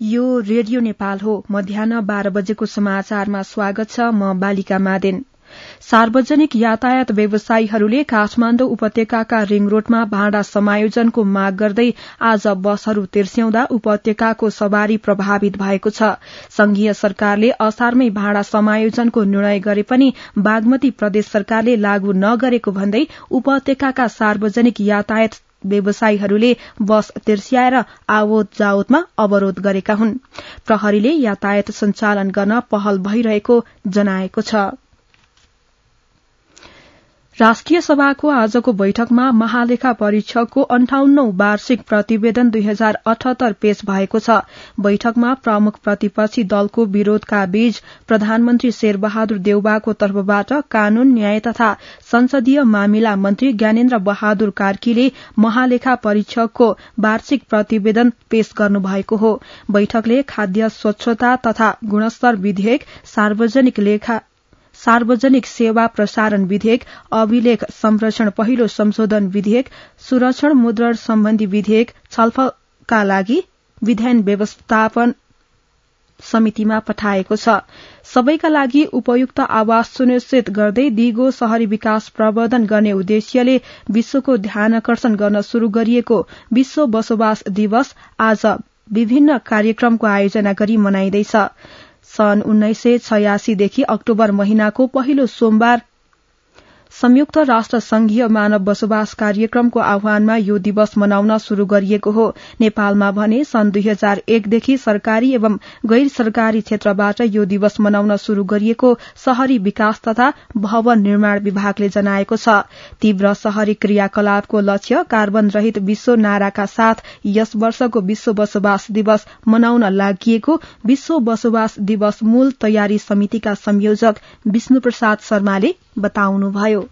यो रेडियो नेपाल हो। मध्याह्न 12 बजेको समाचारमा स्वागत छ। म बालिका मादेन। सार्वजनिक यातायात व्यवसायीहरूले काठमाडौँ उपत्यकाका रिङ रोडमा भाडा समायोजनको माग गर्दै आज बसहरू तिर्स्याउँदा उपत्यकाको सवारी प्रभावित भएको छ। संघीय सरकारले असारमै भाडा समायोजनको निर्णय गरे पनि बागमती प्रदेश सरकारले लागू नगरेको भन्दै उपत्यकाका सार्वजनिक यातायात व्यवसायीहरूले बस तिर्स्याएर आवत जावतमा अवरोध गरेका हुन्। प्रहरीले यातायात सञ्चालन गर्न पहल भइरहेको जनाएको छ। राष्ट्रिय सभाको आजको बैठकमा महालेखा परीक्षकको 58औं वार्षिक प्रतिवेदन 2078 पेश भएको छ। बैठकमा प्रमुख प्रतिपक्षी दलको विरोधका बीच प्रधानमन्त्री शेरबहादुर देउवाको तर्फबाट कानून न्याय तथा संसदीय मामिला मन्त्री ज्ञानेन्द्र बहादुर कार्कीले महालेखा परीक्षकको वार्षिक प्रतिवेदन पेश गर्नुभएको हो। बैठकले खाद्य स्वच्छता तथा गुणस्तर विधेयक, सार्वजनिक सेवा प्रसारण विधेयक, अभिलेख संरक्षण पहिलो संशोधन विधेयक, सुरक्षण मुद्रण सम्बन्धी विधेयक छलफलका लागि विधान व्यवस्थापन समितिमा पठाएको छ। सबैका लागि उपयुक्त आवास सुनिश्चित गर्दै दिगो शहरी विकास प्रवर्धन गर्ने उद्देश्यले विश्वको ध्यानकर्षण गर्न शुरू गरिएको विश्व बसोबास दिवस आज विभिन्न कार्यक्रमको आयोजना गरी मनाइँदैछ। सन् 1986 देखि अक्टोबर महिनाको पहिलो सोमबार संयुक्त राष्ट्र संघीय मानव बसोबास कार्यक्रमको आह्वानमा यो दिवस मनाउन शुरू गरिएको हो। नेपालमा भने सन् 2001 देखि सरकारी एवं गैर सरकारी क्षेत्रबाट यो दिवस मनाउन शुरू गरिएको शहरी विकास तथा भवन निर्माण विभागले जनाएको छ। तीव्र शहरी क्रियाकलापको लक्ष्य कार्बन रहित विश्व नाराका साथ यस वर्षको विश्व बसोबास दिवस मनाउन लागिएको विश्व बसोबास दिवस मूल तयारी समितिका संयोजक विष्णुप्रसाद शर्माले बताउनुभयो।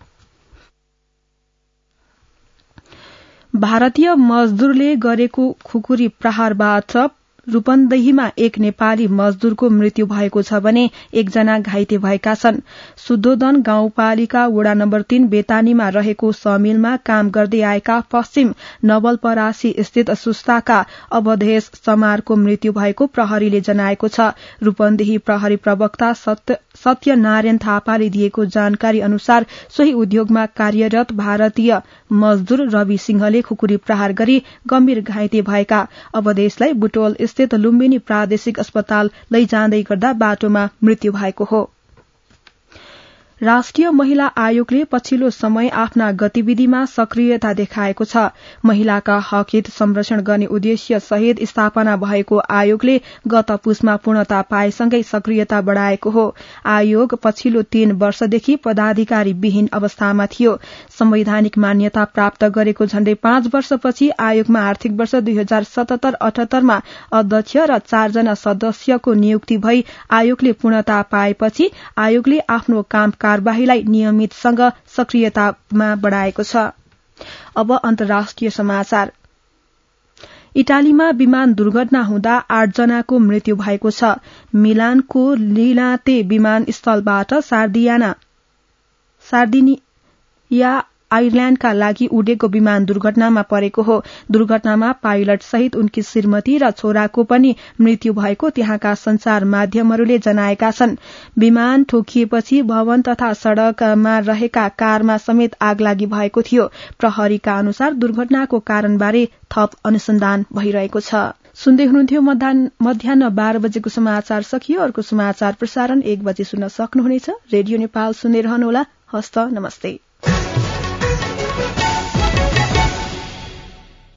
भारतीय मजदूरले गरेको खुकुरी प्रहारबाट रूपन्देहीमा एक नेपाली मजदूरको मृत्यु भएको छ भने एकजना घाइते भएका छन्। शुद्धोदन गाउँपालिका वडा नम्बर 3 बेतानीमा रहेको समिलमा काम गर्दै आएका पश्चिम नवलपरासी स्थित सुस्ताका अवधेश समारको मृत्यु भएको प्रहरीले जनाएको छ। रूपन्देही प्रहरी प्रवक्ता सत्यनारायण थापाले दिएको जानकारी अनुसार सोही उद्योगमा कार्यरत भारतीय मजदूर रवि सिंहले खुकुरी प्रहार गरी गम्भीर घाइते भएका अवधेशलाई बुटोल स्थित लुम्बिनी प्रादेशिक अस्पताल लैजाँदै गर्दा बाटोमा मृत्यु भएको हो। राष्ट्रिय महिला आयोगले पछिल्लो समय आफ्ना गतिविधिमा सक्रियता देखाएको छ। महिलाका हक हित संरक्षण गर्ने उद्देश्य सहित स्थापना भएको आयोगले गत पुसमा पूर्णता पाएसँगै सक्रियता बढ़ाएको हो। आयोग पछिल्लो 3 वर्षदेखि पदाधिकारी विहीन अवस्थामा थियो। संवैधानिक मान्यता प्राप्त गरेको झण्डै 5 वर्षपछि आयोगमा आर्थिक वर्ष 2077-78 मा अध्यक्ष र 4 जना सदस्यको नियुक्ति भई आयोगले पूर्णता पाएपछि आयोगले आफ्नो काम कार्यवाहीलाई नियमितसँग सक्रियतामा बढ़ाएको छ। अब अन्तर्राष्ट्रिय समाचार। इटालीमा विमान दुर्घटना हुँदा 8 जनाको मृत्यु भएको छ। मिलानको लिनाते विमानस्थलबाट सार्दिनिया आयरल्याण्डका लागि उडेको विमान दुर्घटनामा परेको हो। दुर्घटनामा पाइलट सहित उनकी श्रीमती र छोराको पनि मृत्यु भएको त्यहाँका संचार माध्यमहरूले जनाएका छन्। विमान ठोकिएपछि भवन तथा सड़कमा रहेका कारमा समेत आगलागी भएको थियो। प्रहरीका अनुसार दुर्घटनाको कारणबारे थप अनुसन्धान भइरहेको छ। सुन्दै हुनुहुन्थ्यो मध्याह्न 12 बजेको समाचार सकियो। अर्को समाचार प्रसारण 1 बजे सुन्न सक्नुहुनेछ। रेडियो नेपाल सुन्दै रहनुहोला। हस्त नमस्ते।